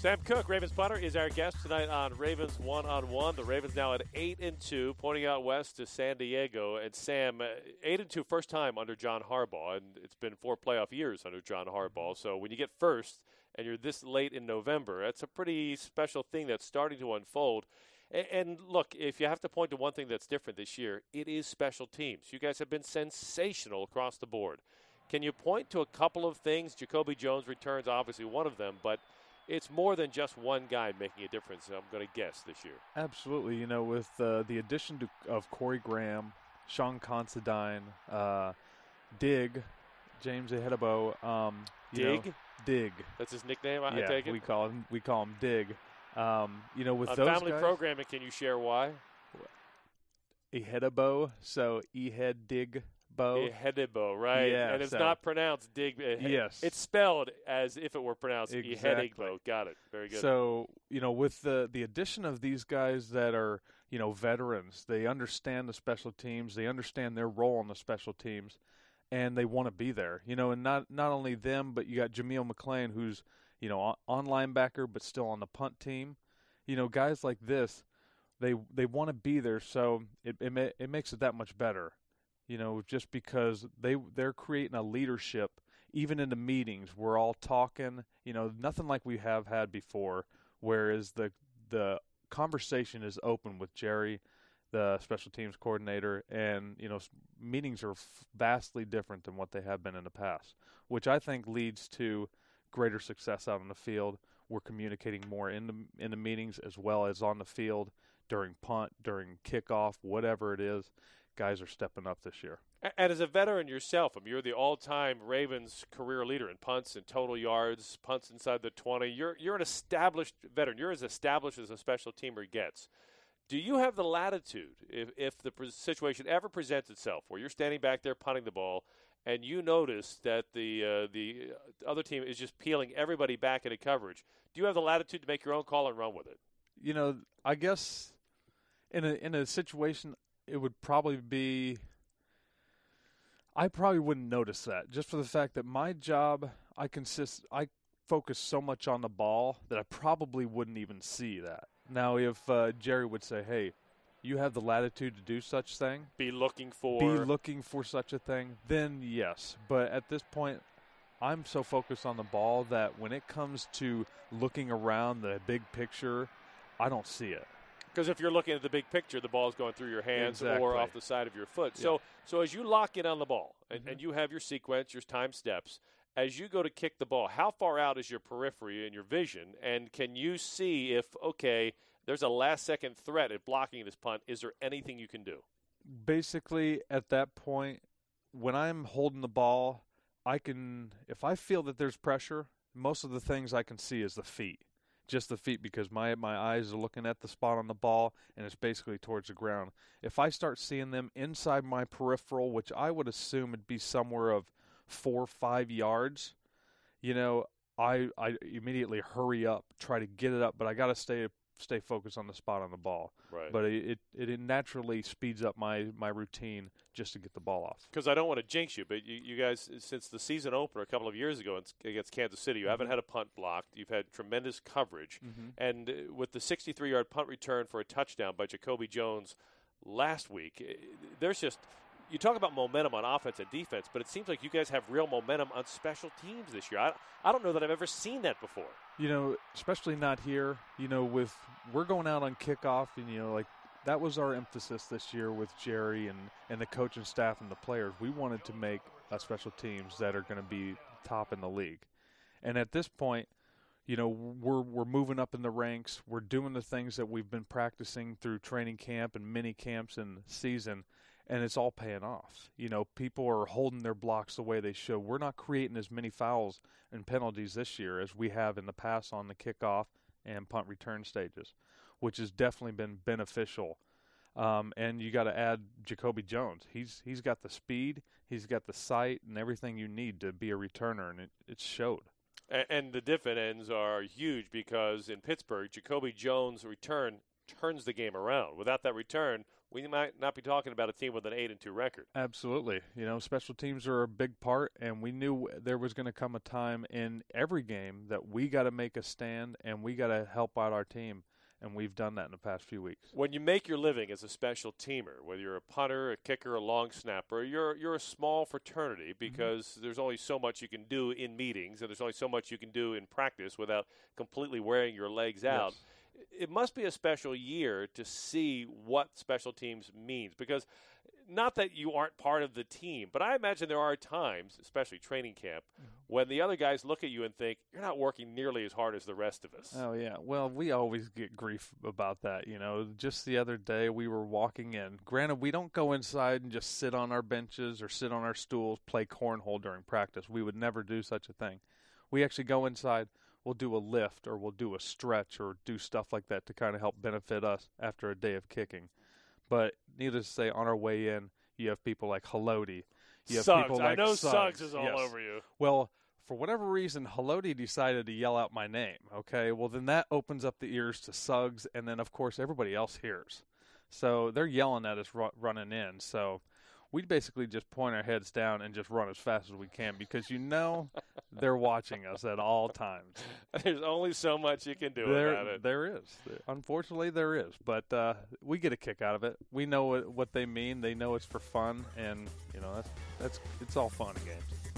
Sam Cook, Ravens punter, is our guest tonight on Ravens One-on-One. The Ravens now at 8-2, pointing out west to San Diego. And Sam, 8-2, first time under John Harbaugh, and it's been 4 playoff years under John Harbaugh. So when you get first and you're this late in November, that's a pretty special thing that's starting to unfold. And look, if you have to point to one thing that's different this year, it is special teams. You guys have been sensational across the board. Can you point to a couple of things? Jacoby Jones returns, obviously one of them, but it's more than just one guy making a difference, I'm going to guess, this year. Absolutely. You know, with the addition of Corey Graham, Sean Considine, Dig, James Ehedebo. Dig? Dig. That's his nickname, I take it? we call him Dig. You know, with on those family guys, programming, can you share why? Ehedebo, so Ehedebo. Ehedebo, right? Yeah, and it's not pronounced Dig. Yes. It's spelled as if it were pronounced Exactly. Ehedebo. Got it. Very good. So, you know, with the addition of these guys that are, you know, veterans, they understand the special teams, they understand their role on the special teams, and they want to be there. You know, and not only them, but you got Jameel McClain, who's, you know, on linebacker but still on the punt team. You know, guys like this, they want to be there, so it makes it that much better. You know, just because they're creating a leadership. Even in the meetings, we're all talking, you know, nothing like we have had before, whereas the conversation is open with Jerry, the special teams coordinator, and, you know, meetings are vastly different than what they have been in the past, which I think leads to greater success out on the field. We're communicating more in the meetings as well as on the field during punt, during kickoff, whatever it is. Guys are stepping up this year. And as a veteran yourself, I mean, you're the all-time Ravens career leader in punts and total yards, punts inside the 20. You're an established veteran. You're as established as a special teamer gets. Do you have the latitude, if the situation ever presents itself, where you're standing back there punting the ball, and you notice that the other team is just peeling everybody back into coverage, do you have the latitude to make your own call and run with it? You know, I guess in a situation, it would probably be – I probably wouldn't notice that, just for the fact that my job, I focus so much on the ball that I probably wouldn't even see that. Now, if Jerry would say, hey, you have the latitude to do such thing. Be looking for such a thing, then yes. But at this point, I'm so focused on the ball that when it comes to looking around the big picture, I don't see it. Because if you're looking at the big picture, the ball's going through your hands or off the side of your foot. Yeah. So as you lock in on the ball and you have your sequence, your time steps, as you go to kick the ball, how far out is your periphery and your vision? And can you see if, okay, there's a last-second threat at blocking this punt, is there anything you can do? Basically, at that point, when I'm holding the ball, if I feel that there's pressure, most of the things I can see is the feet. Just the feet, because my eyes are looking at the spot on the ball, and it's basically towards the ground. If I start seeing them inside my peripheral, which I would assume would be somewhere of 4 or 5 yards, you know, I immediately hurry up, try to get it up, but I got to stay focused on the spot on the ball. Right. But it naturally speeds up my routine just to get the ball off. Because I don't want to jinx you, but you guys, since the season opener a couple of years ago against Kansas City, you haven't had a punt blocked. You've had tremendous coverage. And with the 63-yard punt return for a touchdown by Jacoby Jones last week, there's just – you talk about momentum on offense and defense, but it seems like you guys have real momentum on special teams this year. I don't know that I've ever seen that before. You know, especially not here. You know, we're going out on kickoff, and, you know, like that was our emphasis this year with Jerry and the coaching staff and the players. We wanted to make special teams that are going to be top in the league. And at this point, you know, we're moving up in the ranks. We're doing the things that we've been practicing through training camp and mini camps and season, and it's all paying off. You know, people are holding their blocks the way they should. We're not creating as many fouls and penalties this year as we have in the past on the kickoff and punt return stages, which has definitely been beneficial. And you got to add Jacoby Jones. He's got the speed, he's got the sight, and everything you need to be a returner, and it showed. And the dividends are huge because in Pittsburgh, Jacoby Jones' return turns the game around. Without that return, we might not be talking about a team with an 8-2 record. Absolutely. You know, special teams are a big part, and we knew there was going to come a time in every game that we got to make a stand and we got to help out our team, and we've done that in the past few weeks. When you make your living as a special teamer, whether you're a punter, a kicker, a long snapper, you're a small fraternity because there's only so much you can do in meetings and there's only so much you can do in practice without completely wearing your legs out. Yes. It must be a special year to see what special teams means, because not that you aren't part of the team, but I imagine there are times, especially training camp, when the other guys look at you and think, you're not working nearly as hard as the rest of us. Oh, yeah. Well, we always get grief about that, you know. Just the other day we were walking in. Granted, we don't go inside and just sit on our benches or sit on our stools, play cornhole during practice. We would never do such a thing. We actually go inside. We'll do a lift or we'll do a stretch or do stuff like that to kind of help benefit us after a day of kicking. But needless to say, on our way in, you have people like Haloti. You have Suggs. people like I know Suggs is all over you. Well, for whatever reason, Haloti decided to yell out my name. Okay, well then that opens up the ears to Suggs, and then of course everybody else hears. So they're yelling at us running in. So we basically just point our heads down and just run as fast as we can because you know they're watching us at all times. There's only so much you can do about it. There is. Unfortunately, there is. But we get a kick out of it. We know what they mean. They know it's for fun, and you know it's all fun and games.